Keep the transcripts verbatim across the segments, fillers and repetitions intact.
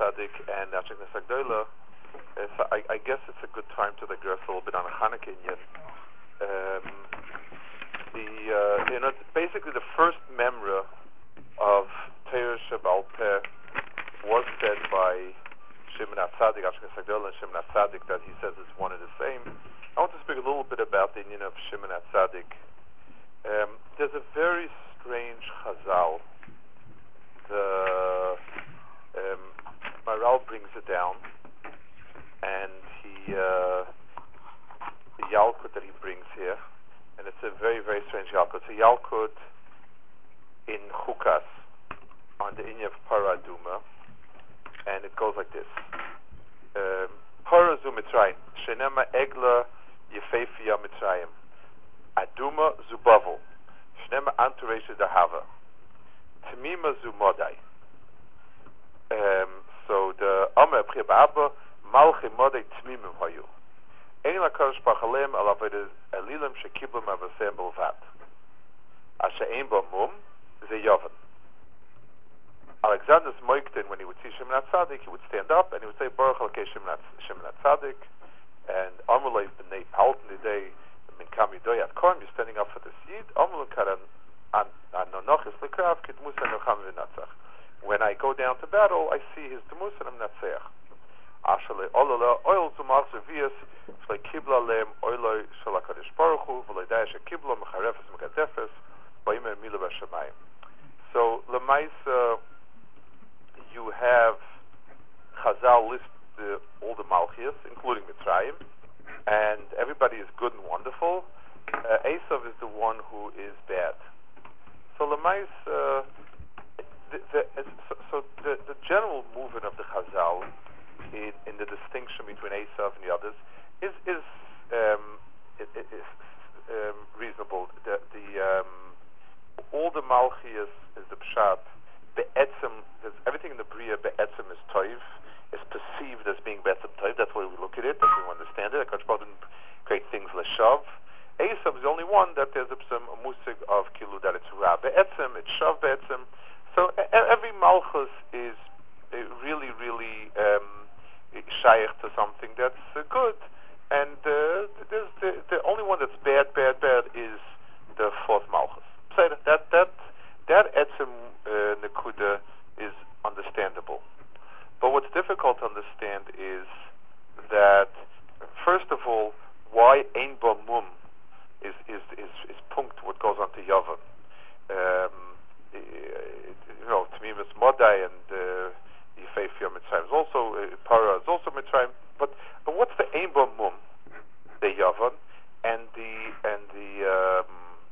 Tzadik and Ashik Nesagdoila. Uh, so I, I guess it's a good time to digress a little bit on a Hanukkah Inyan. Um, the uh, you know basically the first memra of Torah Sheba'al Peh was said by Shimon HaTzadik, Ashik Nesagdoila, and Shimon HaTzadik, that he says it's one and the same. I want to speak a little bit about the Inyan of Shimon HaTzadik. Um, there's a very strange Chazal. The um, Maharal brings it down, and he uh, the Yalkut that he brings here, and it's a very very strange Yalkut. It's a Yalkut in Chukas on the Inyan of Parah Aduma, and it goes like this: um, Parah zu Mitzrayim, Shenema Egla Yefefia Mitzrayim, Aduma zu Bavel, Shnema Anturesha Dahava, Tmima zu Modai. Um, so the Amr B'chir Ba'abba Malchi Modai Tmimim Hayu. Ein LaKadosh Baruch Aleim Al Avodah Elilim Shekiblu Mavasem Belvat. Asher Ein Bo Mum Ze Yovan. Alexander's Moiktin, when he would see Shimon HaTzadik, he would stand up and he would say Baruch Elokei Shimon HaTzadik, and Amrulay B'nei Palton Nidei Min Kam Yidoy Ad Korm, you're standing up for this Yid. Amrulay Karan An Nonochis Lekrav Kid Musa Nocham V'Natzach. When I go down to battle, I see his Demus and I'm Natseach. Ashale Olala Oil Zumar Zevias Shlei Kibla Lem Oiloi Shel HaKadosh Baruch Hu V'loi Daya Shekibla Mecharefes Megadefes V'yimer Milu B'Shamayim. So Lemaisa, you have Chazal list the, all the Malchias, including Mitzrayim, and everybody is good and wonderful. Uh, Esav is the one who is bad. So Lemaisa, The, the, so, so the, the general movement of the Chazal in, in the distinction between Esav and the others is is um, it, it is um, reasonable. The, the um, all the Malchias is the Pshat. Be'etzem, everything in the Bria be'etzem is Toiv, is perceived as being be'etzem Toiv. That's the way we look at it. That's the way we understand it. HaKadosh Baruch Hu didn't create things l'shav. Esav is the only one that there's a, a musig of kilu that it's ra be'etzem, it's shav be'etzem. So every malchus is uh, really, really um, shaykh to something that's uh, good, and uh, there's the, the only one that's bad, bad, bad is the fourth malchus. So that that that etzem uh, nekuda is understandable, but what's difficult to understand is that first of all, why ein ba mum is is is is punkt what goes on to yavan. Um, You know, Tmimis Modai and Yefefia Mitzrayim is also uh, Para is also Mitzrayim. But, but what's the Ein Bo Mum, the Yavan, and the and the um,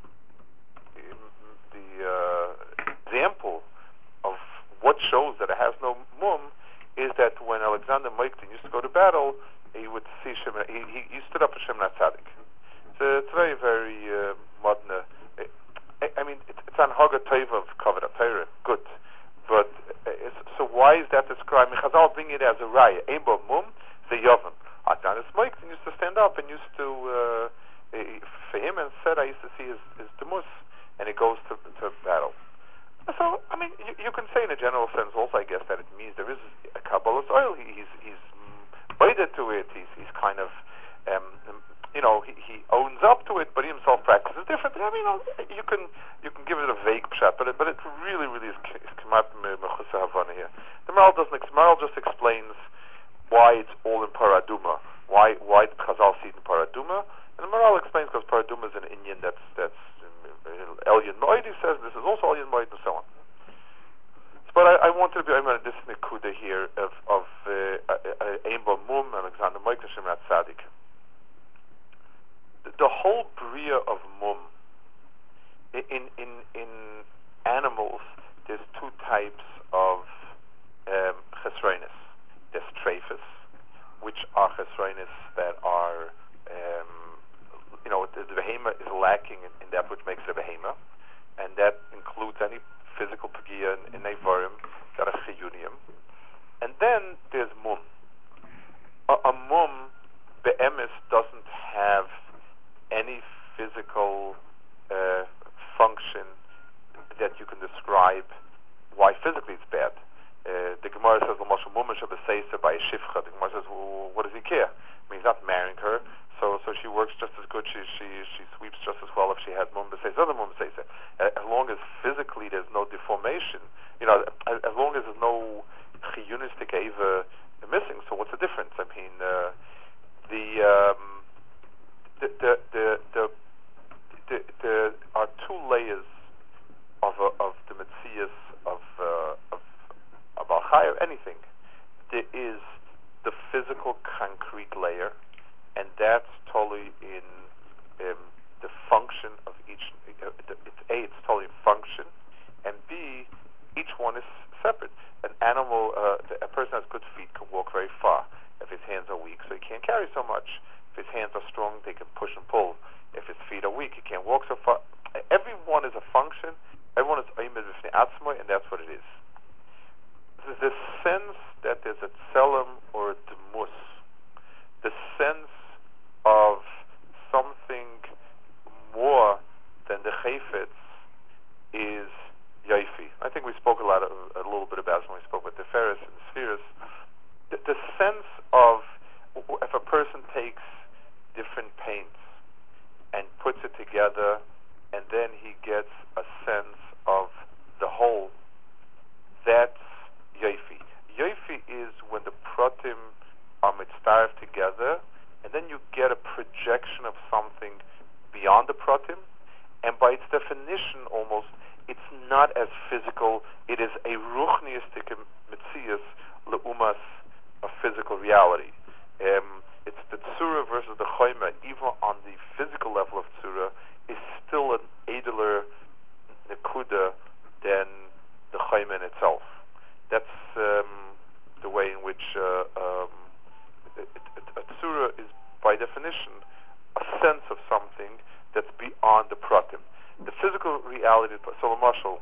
the uh, example of what shows that it has no mum is that when Alexander Moiktin used to go to battle, he would see Shimon. He, he, he stood up for Shimon HaTzadik. So it's very very uh, modern. Uh, I mean, it's, it's on Haga Teva of Kavod HaTorah, good. But, uh, so why is that described? Chazal bring it as a raya. Ein bo mum, the Yovan. Atanis Moiktin used to stand up and used to, uh, for him, and said, I used to see his, his demus, and he goes to, to battle. So, I mean, you, you can say in a general sense also, I guess, that it means there is a Kabbalah's oil. He, he's he's bided to it. He's, he's kind of, um, you know, he, he owns up to it, but he himself practices differently. I mean, you can you can give it a vague pshat, but it, but it really, really is kamat mechusa havana here. The Maharal doesn't. Maharal just explains why it's all in Parah Aduma, why why the Chazal see it in Parah Aduma, and the Maharal explains because Parah Aduma is an Inyan that's that's Elyon Moed. He says this is also Elyon Moed and so on. But I, I wanted to be. I'm going to this nekuda here of of Ein Bo Mum, Alexander Moiktin, Shimon HaTzadik. The whole bria of mum in in in animals, there's two types of um, chesroinus. There's trephus, which are chesroinus that are um, you know the, the behema is lacking in, in that which makes it a behema, and that includes any physical pagia in, in nevarim that are chiyunim. And then there's mum. A, a mum be'emes doesn't have any physical uh, function that you can describe why physically it's bad. Uh, the Gemara says, "L'mashal mumash b'seisa by a shifcha." The Gemara says, well, "What does he care? I mean, he's not marrying her, so so she works just as good. She she she sweeps just as well if she had mum b'seisa, other mum b'seisa. As long as physically there's no deformation, you know, as, as long as there's no chiyunistic eva missing. So what's the difference? I mean, uh, the, um, the the the the the there are two layers of uh, of the Metzias of uh, of of Al-Chai or anything. There is the physical, concrete layer, and that's totally in um, the function of each. Uh, it's A, it's totally in function, and B, each one is separate. An animal, uh, a person has good feet can walk very far. If his hands are weak, so he can't carry so much. If his hands are strong, they can push and pull. If his feet are weak, he can't walk so far. Everyone is a function. Everyone is oimed b'fnei atzmo, and that's what it is. There's this sense that there's a tselem or a demus, the sense of something more than the chayfetz is yoifi. I think we spoke a lot, of, a little bit about it when we spoke with the Ferris and the spheres. The, the sense of if a person takes different paints and puts it together, and then he gets a sense of the whole, that's yoifi. Yoifi is when the pratim are mitzvah together, and then you get a projection of something beyond the pratim, and by its definition almost, it's not as physical. It is a ruchniistic mitzias leumas, a physical reality. Um, it's the tzura versus the choyma. Even on the physical level of tzura, is still an edler nekuda than the choyma in itself. That's um, the way in which uh, um, it, it, a tzura is, by definition, a sense of something that's beyond the pratim. The physical reality. So, Marshall,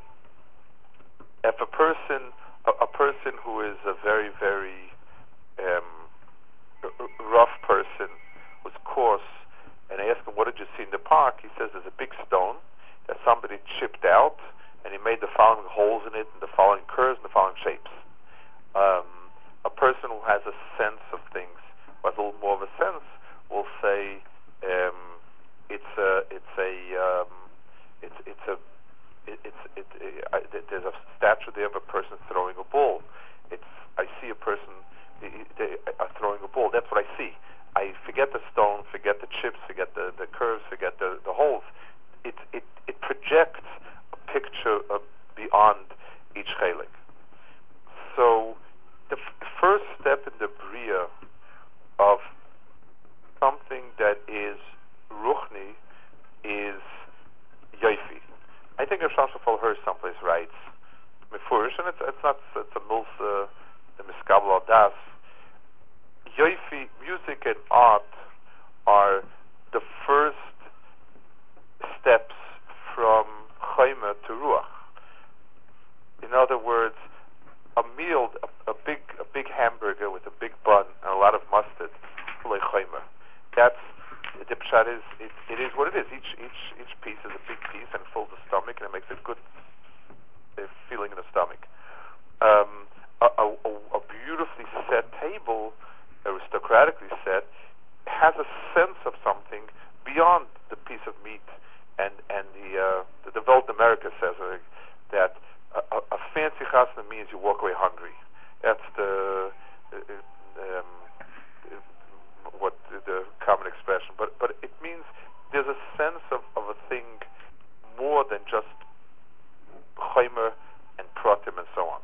if a person, a, a person who is a very, very um, rough person, who's coarse, and I ask him, "What did you see in the park?" He says, "There's a big stone that somebody chipped out, and he made the following holes in it, and the following curves, and the following shapes." Um, a person who has a sense of things, who has a little more of a sense, will say, um, "It's a, it's a." Um, It's it's a it, it's it, it, I, there's a statue there of a person throwing a ball. It's I see a person they, they are throwing a ball. That's what I see. I forget the stone, forget the chips, forget the, the curves, forget the, the holes. It it it projects a picture of beyond each chelik. So the f- first step in the bria of something that is ruchni is yoifi. I think Rav Shlomo Hirsch someplace writes mefurish, and it's it's not it's a mills uh, the miskabel al das. Yoifi, music and art are the first steps from chayma to ruach. In other words, a meal, a, a big a big hamburger with a big bun and a lot of mustard, chayma. That's the pshat is it, it is what it is. Each each each piece is a big piece and fills the stomach, and it makes a good uh, feeling in the stomach. Um, a, a, a beautifully set table, aristocratically set, has a sense of something beyond the piece of meat. And and the uh, the developed America says uh, that a, a fancy chasna means you walk away hungry. That's the uh, um, what the, the common expression, but but it means there's a sense of, of a thing more than just chaymer and pratim and so on.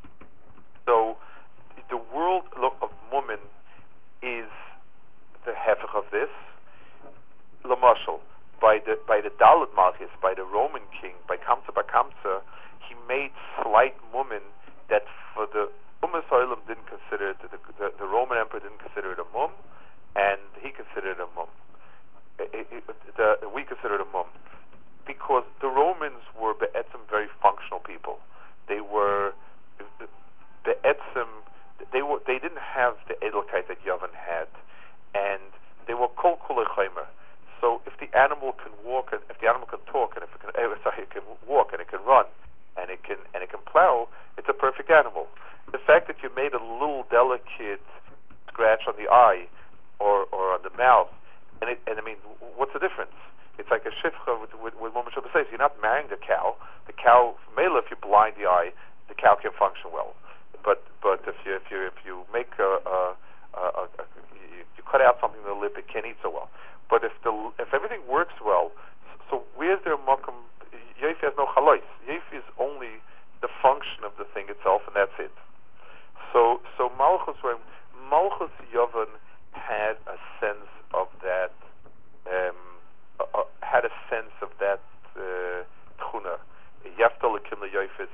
So the world of woman is the hefech of this. Lamashal, by the by the Dalet Malchus, by the Roman king, by Kamsa Bakamsa, he made slight woman that for the Ummah Soilim didn't consider it, the, the, the Roman emperor didn't consider it a mum, and he considered it a mum. It, it, the, we consider it a mum because the Romans were be'etzim very functional people. They were be'etzim. They were. They didn't have the edelkeit that Yavin had, and they were kol kulei chaymer. So if the animal can walk, and if the animal can talk, and if it can, uh, sorry, it can walk, and it can run, and it can and it can plow, it's a perfect animal. The fact that you made a little delicate scratch on the eye or or on the mouth, and it, and I mean, what's the difference? It's like a shifcha with with, with Moshe says. You're not marrying the cow. The cow, mele, if you blind the eye, the cow can function well. But but if you if you if you make a, a, a, a, a you, you cut out something in the lip, it can't eat so well. But if the if everything works well, so where's their makom? Yofi has no chalois. Yofi is only the function of the thing itself, and that's it. So so Malchus Malchus Yovan had a sense of that. Um, uh, had a sense of that tchuna. Yaftal Kim Yoifis.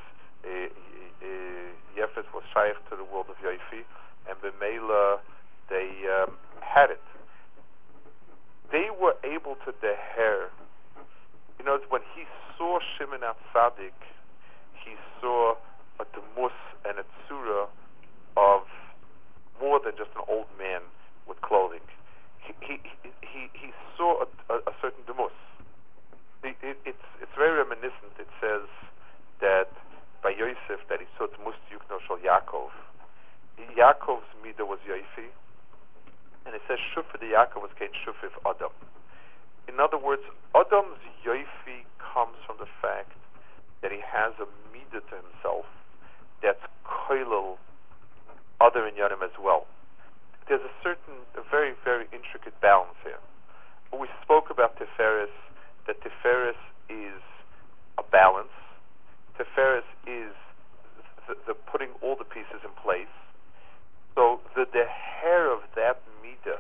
Yefes was shaykh to the world of Yofi, and B'meila they um, had it. They were able to deher. You know, when he saw Shimon HaTzadik, he saw a demus and a tzura of more than just an old man with clothing. He he he, he saw a, a, a certain demus. It, it, it's it's very reminiscent. It says that by Yosef that he saw demus yukno shel Yaakov. Yaakov's midah was Yofi, and it says shufir the Yaakov was kein shufir Adam. In other words, Adam's Yofi comes from the fact that he has a midah to himself that's koilel other inyanim as well. There's a certain, a very, very intricate balance here. When we spoke about Tiferes, that Tiferes is a balance. Tiferes is the, the putting all the pieces in place. So the deher of that midah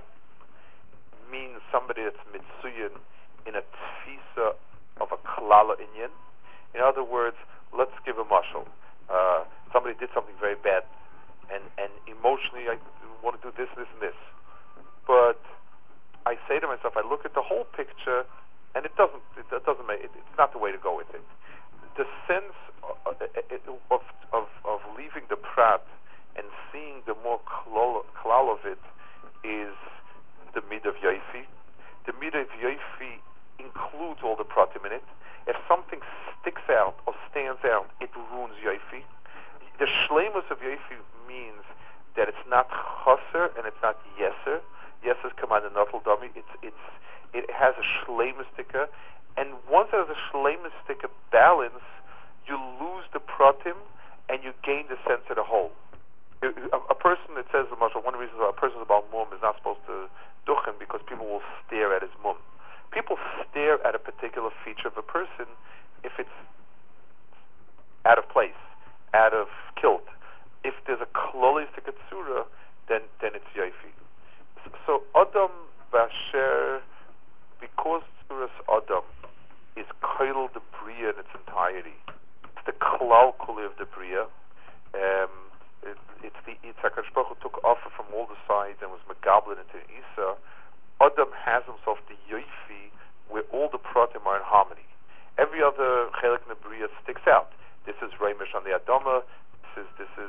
means somebody that's mitzuyin in a tfisa of a klala inyan. In other words, let's give a mashal. Uh, somebody did something very bad, and, and emotionally I want to do this, this, and this. But I say to myself, I look at the whole picture, and it doesn't, it, it doesn't make, it, it's not the way to go with it. The sense of, of, of, of leaving the prat and seeing the more klal, klal of it is the mid of Yofi. The mid of Yofi includes all the pratim in it. If something sticks out or stands out, it ruins Yofi. The shleimus of Yofi means that it's not chaser and it's not yeser. Yeser is command and nafel dummy. It's it's it has a shleimustika, and once it has a shleimustika balance, you lose the pratim and you gain the sense of the whole. A, a person that says the mashal, one of the reasons why a person about mum is not supposed to duchen because people will stare at his mum. People stare at a particular feature of a person if it's out of place, out of kilt. If there's a klolistic tsura, then then it's yofi. So Adam Basher, because tsuras Adam is koil the bria in its entirety. It's the klal kuli of the bria. Um, it, it's the it's HaKadosh Baruch Hu took offer from all the sides and was megablin into Isa. Adam has himself the yofi where all the pratim are in harmony. Every other chelik nebria sticks out. This is Reimish on the Adama. This is this is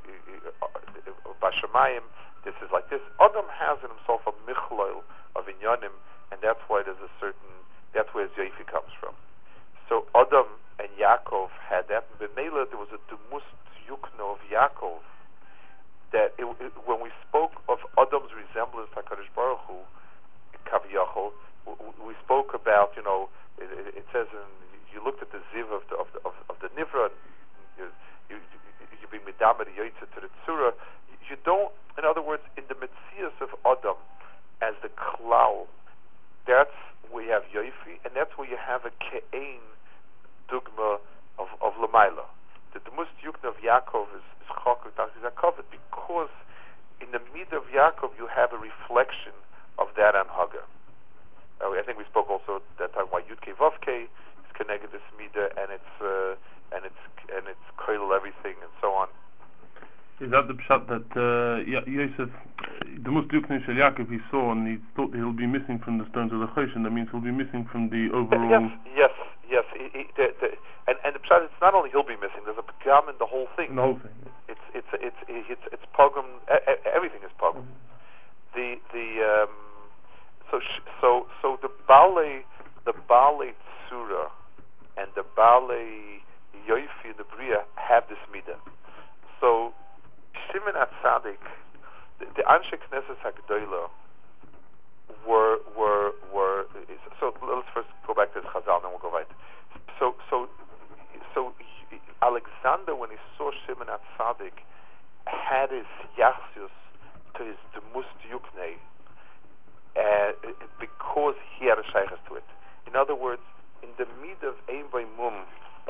Bashamayim. This is like this. Adam has in himself a michlol of inyanim, and that's why there's a certain. That's where his yofi comes from. So Adam and Yaakov had that. And B'meila there was a demus yukno of Yaakov. That it, it, when we spoke of Adam's resemblance to HaKadosh Baruch Hu, Kaviyachol, we spoke about, you know, it, it says in, you looked at the ziv of the of the, of, of the nivra, you you you be midama the yoytze to the tzura. You don't, in other words, in the metzias of Adam as the klal, that's where you have yoifi, and that's where you have a ke'ein dugma of of lamaila. The demus yukna of Yaakov is is chakuk covered because in the mid of Yaakov you have a reflection of that anhaga. Uh, I think we spoke also that time why Yudke Vavke is connected this midah, and it's uh, and it's and it's koil everything and so on. Is that the pshat that uh, Yosef, the Muslim Shel Yaakov he saw, and he thought he'll be missing from the stones of the Choshen? That means he'll be missing from the overall. Yes, yes, yes. He, he, the, the, and and the pshat, it's not only he'll be missing. There's a pagam in the whole thing. In the whole thing. It's it's it's it's it's, it's pogrom. Everything is pogrom. Mm-hmm. The the um, so sh- so so the Bale the Bale Tzura and the Bale Yoifi and the Bria have this midah. So Shimon HaTzadik, the, the Anshe Knesset HaGedolah were were were. So let's first go back to the Chazal, then we'll go right. So so so Alexander, when he saw Shimon HaTzadik, had his yachsius to his demus yuknei, uh, because he had a shaykhs to it. In other words, in the mid of ein by mum,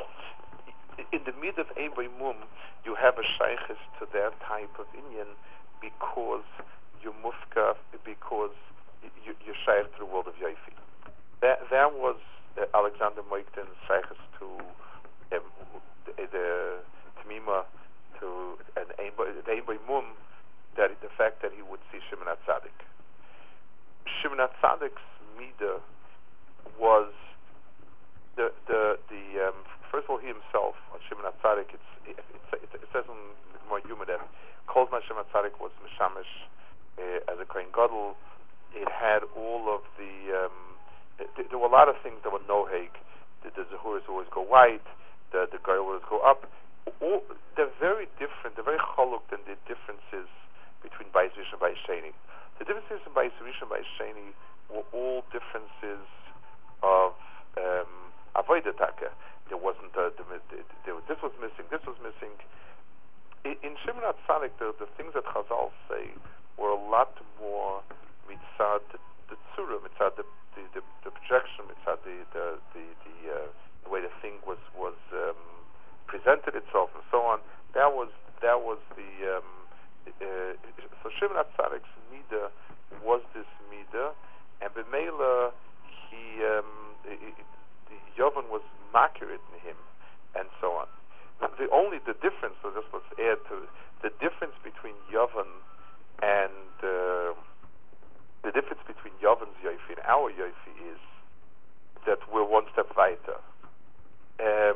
in the mid of ein by mum, you have a shaykhs to that type of inyan because you mufka, because you, you're shaykh to the world of Yaifi. That that was uh, Alexander Moikten's shaykhs to um, the, the Tamima, to an ein by mum, that the fact that he would see Shimon HaTzadik. Shimon HaTzadik's midah was the the the um, first of all, he himself, Shimon HaTzadik, it's, it, it, it, it says in more Yuma that Kol Zman Shimon HaTzadik was mishamish uh, as a Kohen Gadol. It had all of the um, it, there were a lot of things that were noheg. The, the Zahuras always go white, the the Goyal always go up. All, they're very different. They're very chaluk than the differences between Bayis Rishon and Bayis Sheni. The differences in Bayis Rishon and Bayis Sheni were all differences of um, avodah taka. There wasn't a, the, the, the, this was missing. This was missing. In, in Shimon HaTzadik, the, the things that Chazal say were a lot more mitzad the, the tzura, mitzad the the, the, the projection, mitzad the the the, the, uh, the way the thing was was um, presented itself and so on. That was that was the um, uh, so Shimon HaTzadik's midah was this midah, and b'meila he um, it, it, the Yovan was accurate in him, and so on. The, the only the difference, so just let's add to the difference between Yovan and uh, the difference between Yovan's Yoifi and our Yoifi is that we're one step weiter. Um,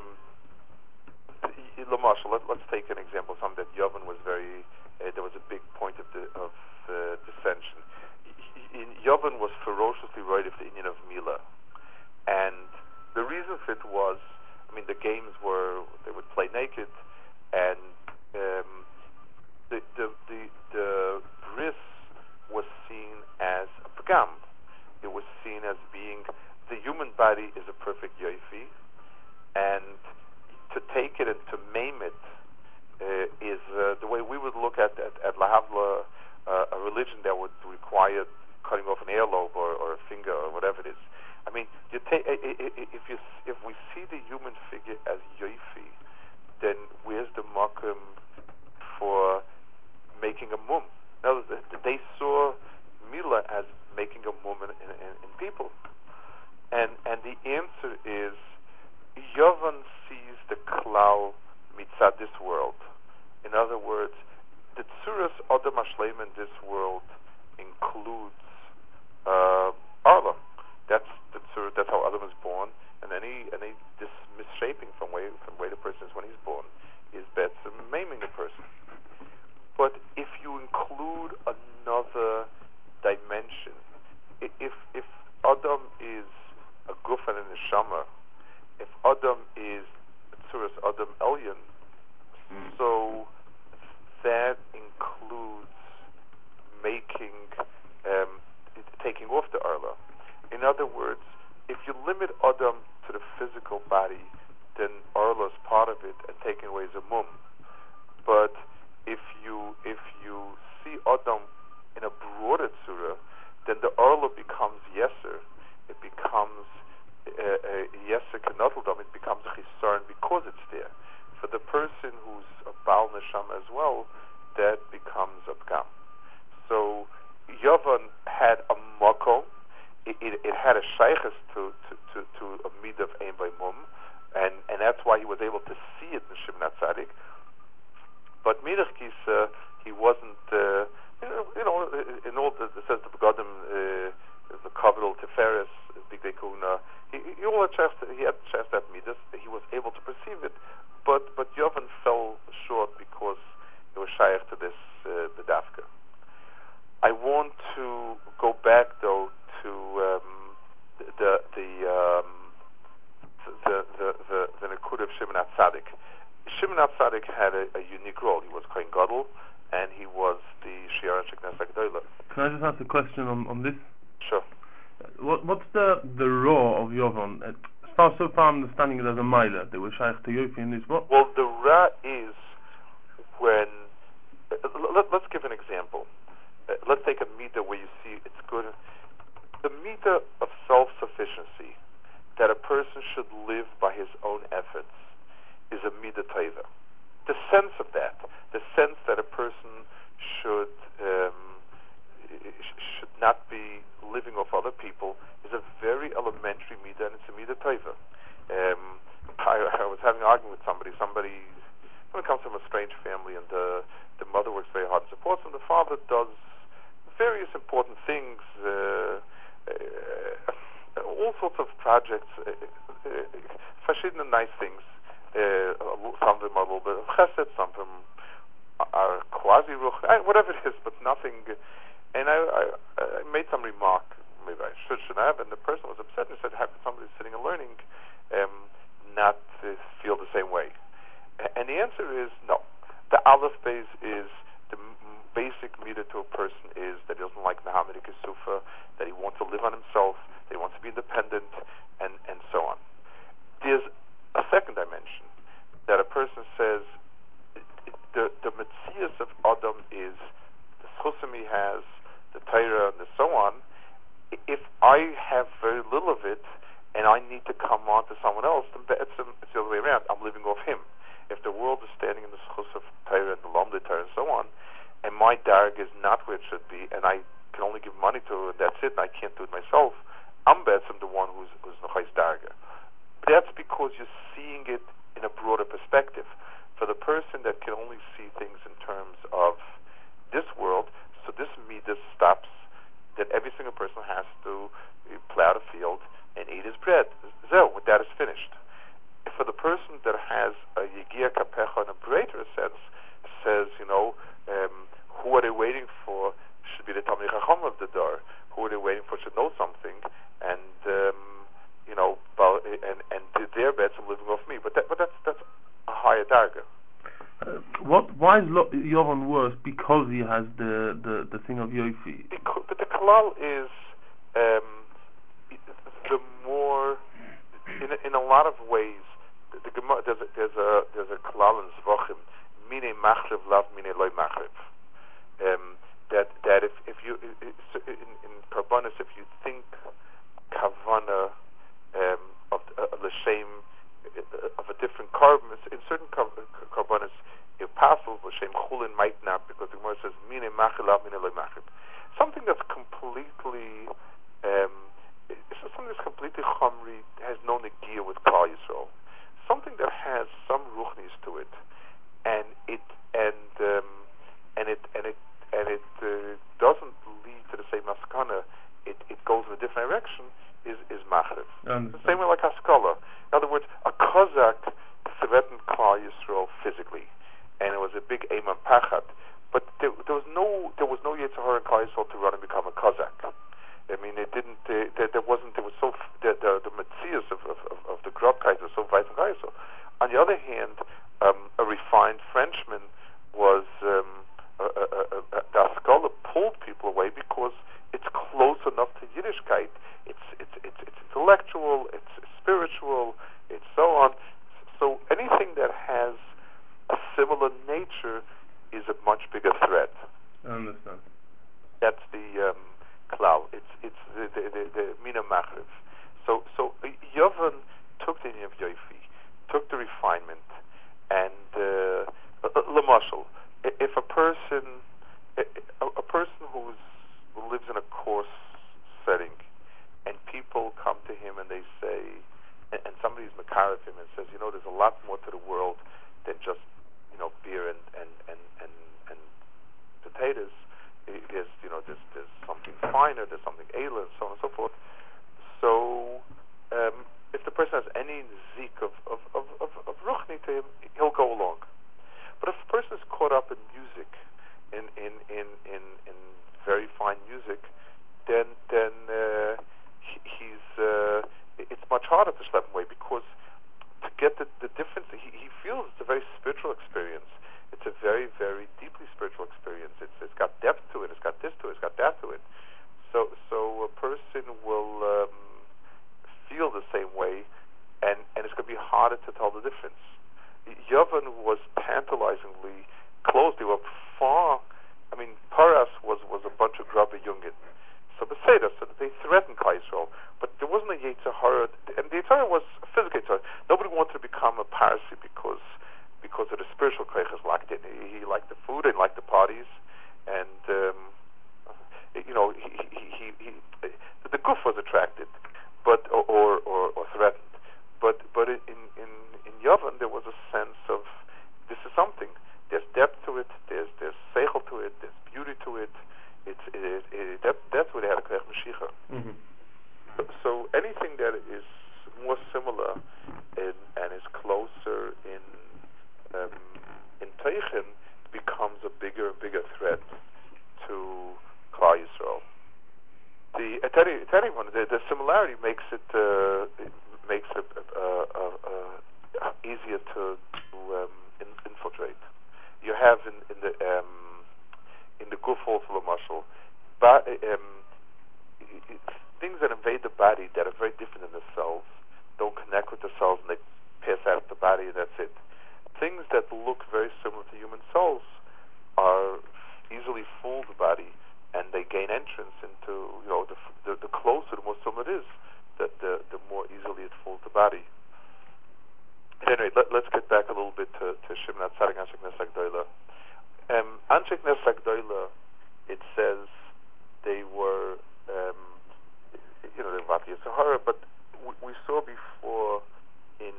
L'Marshal, let, let's take an example. Something that Yovan was very, uh, there was a big point of, the, of uh, dissension. In, Yovan was ferociously right of the Indian of Mila, and the reason for it was, I mean, the games were, they would play naked, and um, the, the the the bris was seen as a pagam. It was seen as being, the human body is a perfect yoifi, and to take it and to maim it uh, is uh, the way we would look at at, at Lahavla, uh, a religion that would require cutting off an earlobe or, or a finger or whatever it is. I mean, you take if you if we see the human figure as yoifi, then where's the makom for making a mum? Now, they saw Mila as making a mum in, in, in people, and and the answer is Yovan sees the klal mitzad this world. In other words, the tzuras Adam Ashleim in this world includes uh, Arla. That's the tzur, that's how Adam is born, and any any this misshaping from way from the way the person is when he's born is better maiming a person. But if you include another dimension, if if Adam is a guf and a neshama, if Adam is tzuras Adam Elyon, mm. so that includes making um, taking off the Arla. In other words, if you limit Adam to the physical body, then Arla is part of it, and taking away is a mum. But if you if you see Adam in a broader tzura, then the Arla becomes yeser. It becomes a yeser kenotldom. It becomes a chisarn because it's there. For the person who's a Baal Neshama as well, that becomes a pgam. So Yovan had a makom. It, it, it had a shaykhs to, to, to, to a mid of ein by mum, and, and that's why he was able to see it in Shimon HaTzadik. But Midach Kisa, he wasn't, uh, you, know, you know, in all the, it says the Begadim, uh, the Kavidal Tiferes, Big Dekuna, he, he, all had chest, he had chest at Midas, he was able to perceive it, but, but Yovan fell short because he was shaykh to this uh, Bedavka. I want to go back, though, to um, the the um, the the the, the Nakud of Shimon HaTzadik. Shimon HaTzadik had a, a unique role. He was Kohen Gadol, and he was the Shiar Sheknes Agdoila. Can I just ask a question on, on this? Sure. What what's the the raw of Yovan? As far so far I'm understanding it as a Maila. They were Shaykh to Yofi in this. What? Well, the Ra is when. Uh, let, let's give an example. Uh, let's take a meter where you see it's good. The meter of self-sufficiency, that a person should live by his own efforts, is a meter taiva. The sense of that, the sense that a person should um, should not be living off other people, is a very elementary meter, and it's a meter taiva. Um, I, I was having an argument with somebody. Somebody, someone comes from a strange family, and the the mother works very hard and supports him. The father does various important things. Uh, Uh, all sorts of projects, uh, uh, verschiedene nice things. Uh, some of them are a little bit of chesed, some of them are quasi-ruch, whatever it is, but nothing. And I, I, I made some remark, maybe I should, shouldn't have, and the person was upset and said, how could somebody sitting and learning um, not uh, feel the same way? And the answer is no. The Aleph base is the basic meter to a person is that he doesn't like Muhammad Kisufa, that he wants to live on himself, that he wants to be independent, and, and so on. There's a second dimension that a person says the the Metzias of Adam is the Chusim he has, the Torah, and so on. If I have very little of it and I need to come on to someone else, then it's, it's the other way around. I'm living off him. If the world is standing in the Chus of Torah and the Lomde Torah and so on, and my darg is not where it should be, and I can only give money to it, and that's it, and I can't do it myself, I'm betzim the one who's who's nechais darga. But that's because you're seeing it in a broader perspective. For the person that can only see things in terms of this world, so this midas stops, that every single person has to plow the field and eat his bread. So, with that is finished. For the person that has a Yegia Kapecha in a greater sense, says, you know, um, who are they waiting for? Should be the Talmid Chacham of the door. Who are they waiting for? Should know something, and um, you know, and and their beds are living off me. But that, but that's that's a higher darga. Uh, what? Why is Lo- Yovan worse? Because he has the the, the thing of Yofi. Because, but the kalal is um, the more in a, in a lot of ways. The, the Gemara, there's a there's a there's a kalal in Zvachim. Mine machriv lav mine loy machriv. Um, that that if if you in, in karbanis, if you think kavana um, of uh, l'shem uh, of a different karbanis, in certain karbanis, if possible l'shem chulin might not, because the Gemara says mine machriv lav mine loy machriv. Something that's completely um, something that's completely chamri, has no negia with Klal Yisrael. Something that has some ruchnis to it. And it and um, and it and it and it uh, doesn't lead to the same maskana. It it goes in a different direction. Is is machriv. The same way like Haskalah. In other words, a Kozak threatened Klal Yisrael physically, and it was a big aim on pachat. But there, there was no there was no Yetzer Hara in Klal Yisrael to run and become a Kozak. I mean, it didn't. Uh, there, there wasn't. There was so f- the the, the Metzias of of, of, of the Grobkais was so vital. On the other hand, um, a refined Frenchman was um, a, a, a, a, the Haskalah pulled people away because it's close enough to Yiddishkeit. It's it's it's it's intellectual. It's spiritual. It's so on. So anything that has a similar nature is a much bigger threat. I understand. That's the um, klal. It's it's the the, the, the mina machriv. So so Yovan took the of Yofi, took the refinement, and uh, lemashal. If a person a, a person who's who lives in a coarse setting, and people come to him and they say, and, and somebody's makar of him and says, you know, there's a lot more to the world than just, you know, beer and and and and, and potatoes. There's, you know, there's, there's something finer, there's something ailer, so on and so forth. So, um, if the person has any zik of of of of, of ruchni to him, he'll go along. But if a person is caught up in music, in in in in, in very fine music, then then uh, he, he's uh, it's much harder to slap him away, because to get the, the difference, he, he feels it's a very spiritual experience. it's a very, very deeply spiritual experience. It's it's got depth to it. It's got this to it. It's got that to it. So so a person will um, feel the same way, and and it's going to be harder to tell the difference. Yavin was tantalizingly close. They were far. I mean, Paras was was a bunch of grubby Jungen. So Beseda, so they threatened Kaisel, but there wasn't a Yetzer Hara, and the Yetzer Hara was a physical Yetzer Hara. Nobody wanted to become a Parsi because because of the spiritual Kreiches locked in. He, he liked the food and liked the parties, and um, you know, he he, he, he the goof was attracted, but or or, or, or threatened, but but in in in Yavin there was a sense of this is something. There's depth to it. There's there's seichel to it. There's beauty to it. It's it, it, that, that's where they had a Koyach Mashiach. Mm-hmm. so, so anything that is more similar in, and is closer in um, in Teichen becomes a bigger bigger threat to Klal Yisrael. The at any, at anyone the, the similarity makes it, uh, it makes it uh, uh, uh, easier to, to um, in, infiltrate. You have in, in the um, in the guf also muscle, but um, things that invade the body that are very different in the cells don't connect with the cells and they pass out of the body and that's it. Things that look very similar to human cells are easily fool the body and they gain entrance into, you know, the the, the closer, the more similar it is, the, the, the more easily it fools the body. At any rate, let, let's get back a little bit to, to Shimon HaTzadik Anshe Knesset Gdoila. Um, Anshe Knesset Gdoila, it says they were, um, you know, they were Vat Yetzer Hara, but we, we saw before in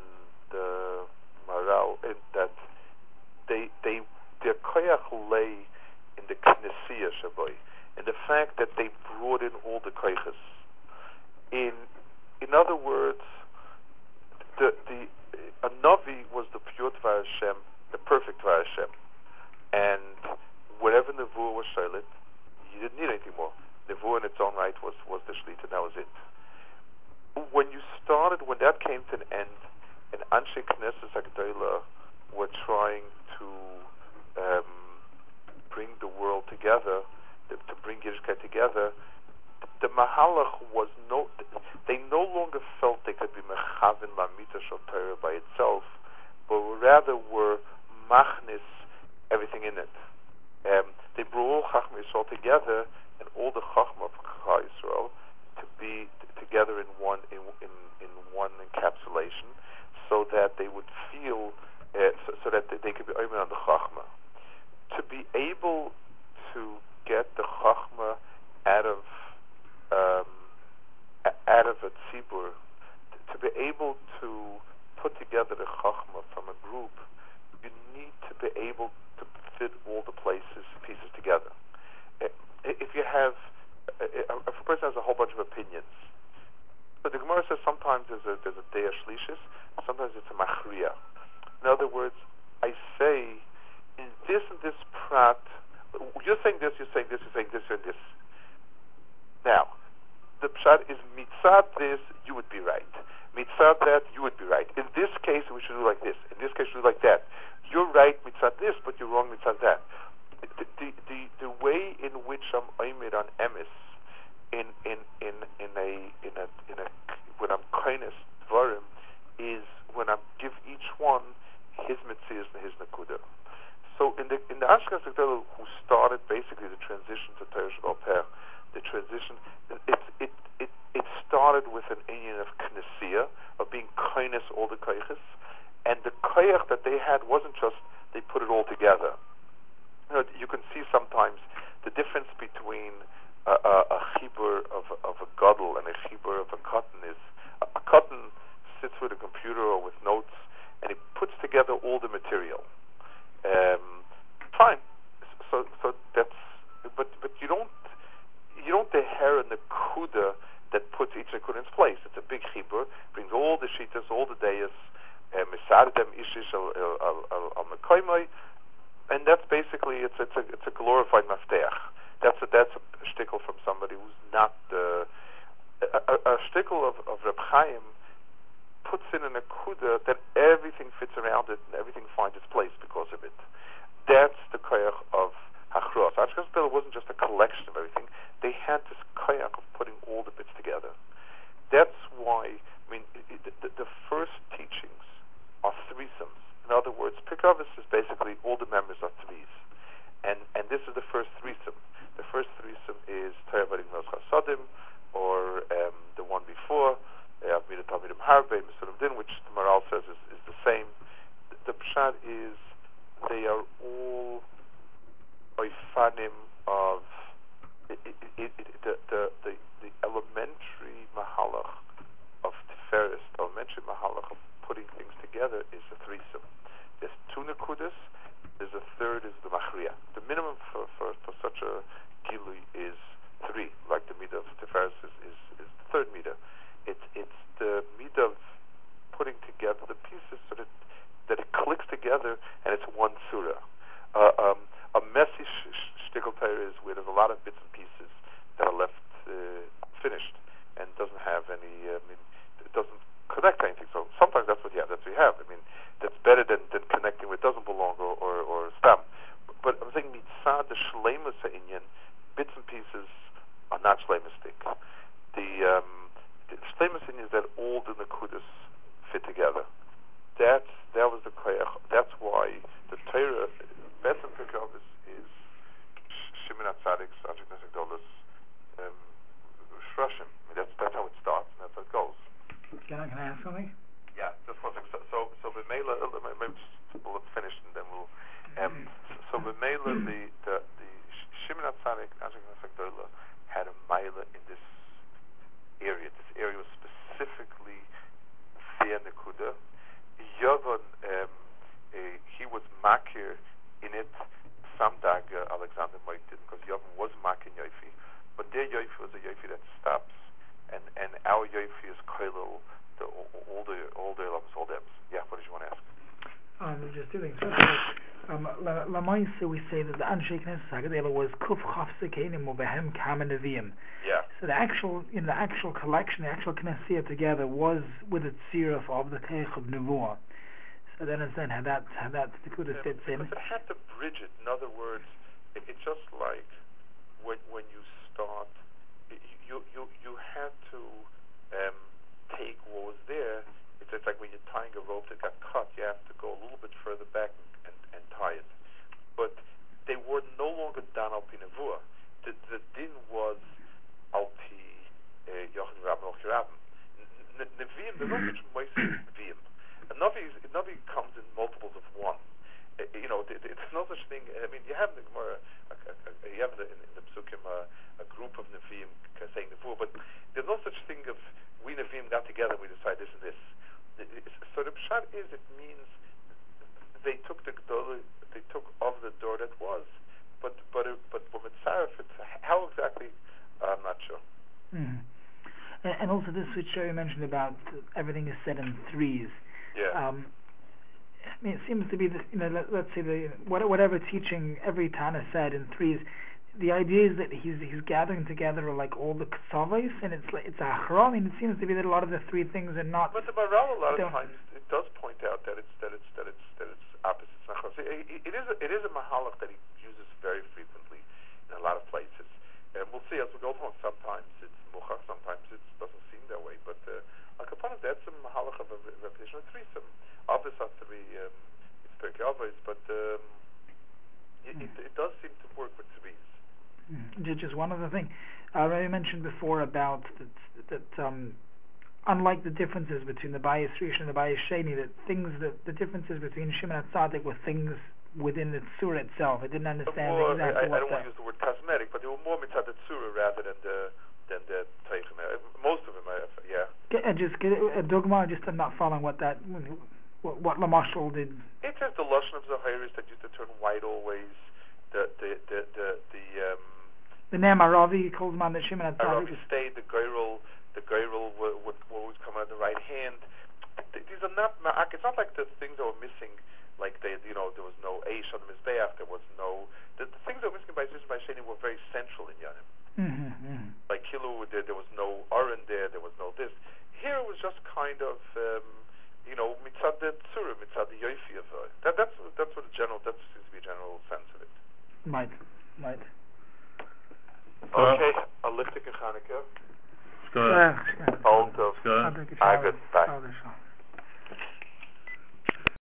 the Maral in that they, they, their koyach lay in the Knessia Shaboy, in the fact that they brought in all the koyches. In, in other words, the the a Navi was the pure Dvar Hashem, the perfect Dvar Hashem. And whatever Nevuah was Shailit, you didn't need anything more. Nevuah in its own right was, was the Shlita, and that was it. When you started, when that came to an end, and Anshe Knesset Gdoila were trying to um, bring the world together, to, to bring Yiddishkeit together, the Mahalach was no, they no longer felt they could be Mechavin Lamita Shel Torah by itself, but rather were Machnis everything in it. Um, they brought all Chachma Yisrael together and all the Chachma of Klal Yisrael to be t- together in one in, in in one encapsulation, so that they would feel, uh, so, so that they, they could be open on the Chachma. To be able to get the Chachma out of um, out of a tzibur, to, to be able to put together the Chachma from a group, you need to be able to fit all the places, pieces together. If you have, if a person has a whole bunch of opinions, but the Gemara says sometimes there's a there's a Dea Shlishis, sometimes it's a Machriya. In other words, I say, in this and this prat, you're saying this, you're saying this, you're saying this, and this. Now, the pshat is mitzad this, you would be right. Mitzad that, you would be right. In this case, we should do like this. In this case, we should do like that. You're right mitzad this, but you're wrong mitzad that. The the the, the way in which I'm aimed on emes, in in in in a in a in a when I'm kindness dvarim, is when I give each one his mitzias and his nakuda. So in the in the Anshe Knesset Gdoila, who started basically the transition to Torah Sheba'al Peh, the transition, it it it it started with an union of Knessia, of being kindness all the koyches, and the koyach that they had wasn't just they put it all together. You know, you can see sometimes the difference between a, a, a chibur of of a gadol and a chibur of a cotton is a, a cotton sits with a computer or with notes and it puts together all the material. Um, fine. So so that's but but you don't you don't deher in the kuda that puts each nakuda in its place. It's a big chibur, brings all the shitas, all the dayas, misadem ishish al al mekoymai, and that's basically it's it's a it's a glorified mafteach. That's a that's a shtickle from somebody who's not uh, a, a, a shtickle of of Reb Chaim puts in an akuda that everything fits around it and everything finds its place because of it. That's the koyach of hachros. Ashkenaz Gedolah wasn't just a collection of everything. They had this koyach of putting all the bits together. That's why, I mean, it, it, the, the first teachings are threesomes. In other words, Pirkei is basically all the members of threes. And and this is the first threesome. The first threesome is Torah Varim Nos Chasodim, or um, the one before, Avmida Talmidim Harbe, Mesurim Din, which the Maral says is, is the same. The, the Pshat is they are all oifanim of it, it, it, it, the, the, the, the elementary mahalach of Tiferes, the elementary mahalach of putting things together is a threesome. There's two nekudas. There's a third is the machriya. The minimum for, for, for such a gilui is three, like the midah of Tiferes is, is, is the third midah. It's it's the midah of putting together the pieces so that that it clicks together and it's one surah. Uh, um, a messy sh- sh- shtickle Torah is where there's a lot of bits and pieces that are left uh, finished and doesn't have any. Uh, I mean, it doesn't connect to anything. So sometimes that's what you have. That's what you have. I mean, that's better than, than connecting with doesn't belong or or, or stam. But I'm saying mitzad the shleimus ha'inyan, bits and pieces are not shleimustik. The um, the shleimus ha'inyan is that all the nekudas fit together. That's that was the koyach. That's why the Torah, Betzim Pirkei Avos, is Shimon HaTzadik's Ashkenaz Gedolah's um, Shroshim. I mean, that's that's how it starts and that's how it goes. Can I, can I ask something? Yeah, just one second. So, so, so B'meila, maybe just we'll finish and then we'll. Um, so, B'meila, the the the Shimon HaTzadik Ashkenaz Gedolah had a meila in this area. This area was specifically Thea Nekuda. Yavon, um, uh, he was makir in it. Some dag uh, Alexander Moik didn't, because Yavon was makir in Yoifi, but their Yoifi was a Yoifi that stops, and, and our Yoifi is koilel, the all the all the elams, all them. Yeah, what did you want to ask? Um, just two things. First of all, um, La La Maisa, we say that the Anshe Knesset Haggadah was Kuf Chaf Sekenim Ubehem Kamen Neviim. Yeah. So the actual, in the actual collection, the actual Knesset together was with its siruf of the Keich of Nevuah. So then understand how that how that Nekuda yeah, fits in. But it had to bridge it. In other words, it, it's just like when when you start, it, you you you had to um, take what was there. It's, it's like when you're tying a rope that got cut. You have to go a little bit further back and, and, and tie it. But they were no longer done al pi nevuah. The the din was al pi Yochanan Rabban al Kirabim. Neviim, there's no such moises neviim. A Navi, a Navi comes in multiples of one. Uh, you know, it, it's no such thing. I mean, you have in the Gemara, a, a, a, you have in the, in, in the Psukim a, a group of Nevi'im saying Nevuah, but there's no such thing of we Nevi'im got together and we decide this and this. It, so the Pshat is, it means they took the Gdolah, they took of the door that was, but but it, but when it's Sarif, it's how exactly? Uh, I'm not sure. Mm-hmm. And, and also this which you mentioned about everything is said in threes. Yeah. Um, I mean, it seems to be the, you know, let, let's say the whatever teaching every Tana said in threes. The idea is that he's he's gathering together like all the ksavos, and it's like it's a achra. I mean, it seems to be that a lot of the three things are not. But the Maral a lot of times it does point out that it's that it's that it's that it's opposites. It, it, it is a, it is a mahalach that he uses very frequently in a lot of places, and we'll see as we go along. Sometimes it's muchach, sometimes it doesn't seem that way, but. Uh, Like upon it, that's a mahalach of a repetition of threesome. Obvious has to be um, it's Pirkei Avos, but um, it, mm. it, it does seem to work with threes. Mm. Just one other thing, uh, I mentioned before about that, that um, unlike the differences between the Bayis Rishon and the Bayis Sheni, that things that the differences between Shimon HaTzadik were things within the surah itself. I didn't understand more, exactly I, I, what I don't want to use the word cosmetic, but they were more mitzad the surah rather than the. Than the Teichim. Most of them, I, yeah. Get, uh, just get a dogma. Just I'm not following what that what, what Lamashal did. It says the lashon of Zahiris that used to turn white always. The the the the the um. The name Aravi calls man that Shimon HaTzadik. Aravi stayed. The Geirul, the Geirul would, would always come out of the right hand. These are not. It's not like the things that were missing. Like they, you know, there was no Eish on the Mizbeach. There was no. The, the things that were missing by Zizim by Sheni were very central in Yanim. Mm-hmm, mm-hmm. Like Kilu, there, there was no Aron there, there was no this. Here it was just kind of, um, Torah mitzad the yofi of it. That that's that's what the general that seems to be a general sense of it. Right, right. Okay, a liftik in Chanukah. Sure. All of. Sure. I got bye.